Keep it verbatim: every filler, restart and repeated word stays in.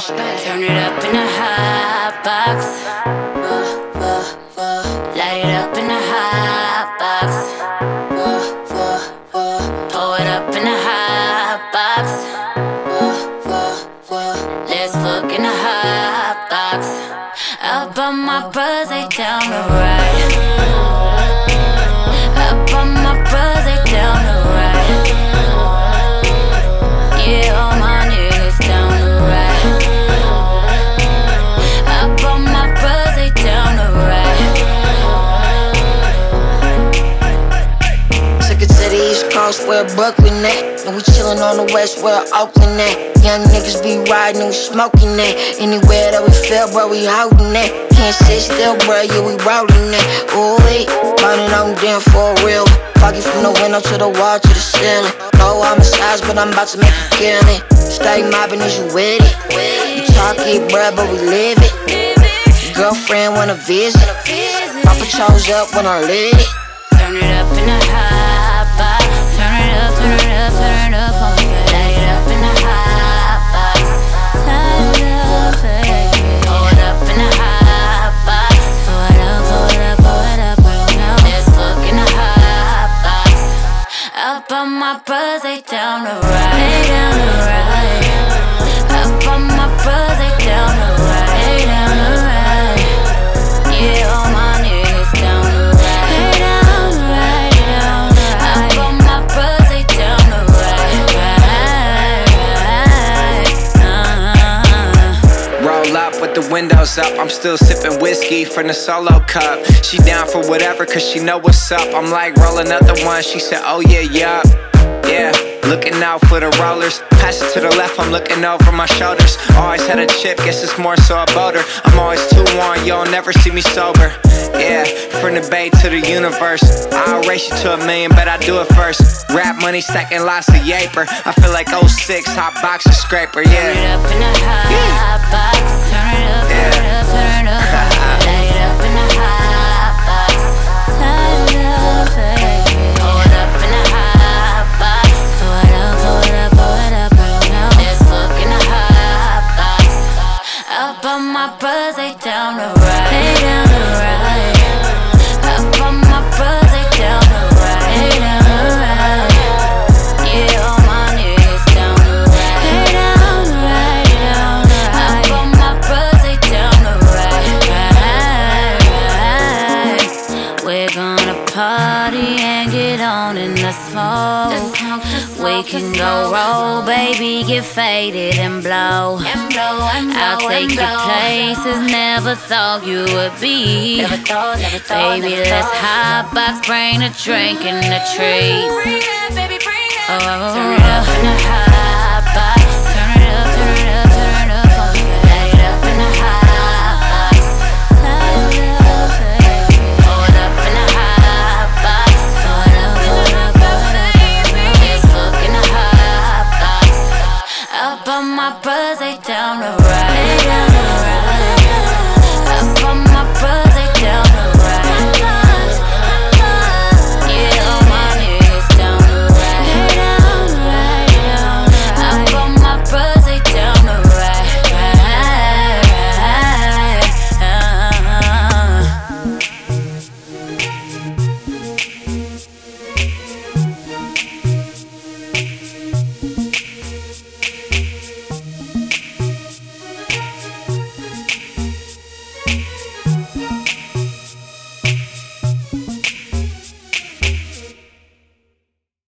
Turn it up in the hot box. Light it up in the hot box. Pour it up in the hot box. Let's fuck in the hot box. Up on my bros, they down the ride. Up on my bros, they down the ride. Yeah, all my niggas down the ride. Up on my bros, they down the ride. Took it to the East Coast where Brooklyn at, and we chillin' on the West where Oakland at. Young niggas be riding and we smoking that. Anywhere that we feel, bro, we holdin' that. Can't sit still, bro, yeah, we rollin' that. Ooh, wait, burning on them for real. Foggy from the window to the wall to the ceiling. No, I'm a size, but I'm about to make you kill it. Stay mobbing, is you with it? You talk it, bro, but we live it. Your girlfriend wanna visit. My patrols up when I lit it. Turn it up in the hot box. Turn it up, turn it up, turn it up on me. Light it up in the hot box. Light it up, baby. Pour it up in the hot box. Pour it up, pour it up, pour it up right now. Let's fuck in the hot box. Up on my bros, they down the ride. They down the ride. Up on my bros, they down the ride. They down the ride. Yeah, all my niggas down the ride. They down the ride, down the ride. Up on my bros, they down the ride. Uh-huh. Roll up with the windows up, I'm still sipping whiskey from the solo cup. She down for whatever cause she know what's up. I'm like roll another one, she said oh yeah, yup. Yeah, looking out for the rollers. Pass it to the left, I'm looking over my shoulders. Always had a chip, guess it's more so a boater. I'm always too on, you'll never see me sober. Yeah, from the bay to the universe. I'll race you to a million, but I do it first. Rap money stacking lots of yaper. I feel like oh six, hot box and scraper, yeah. Turn it up in the hot box. Turn it up, turn it up, turn it up. Light it up in the hot box. Light it up, baby. Pour it up in the hot box. Pour it up, pour it up, pour it up right now. Let's fuck in the hot box. Up on my bros, they down the ride. They down the ride. Up on my bros, they down the ride. They down the ride. Yeah, all my niggas down the ride. They down the ride, down the ride. Up on my bros, they down the ride. We're gonna party and get on in the smoke. We can go roll, baby, get faded and blow. I'll take you places never thought you would be. Baby, let's hot box, bring the drink and the treats. Oh, turn it up in the hot.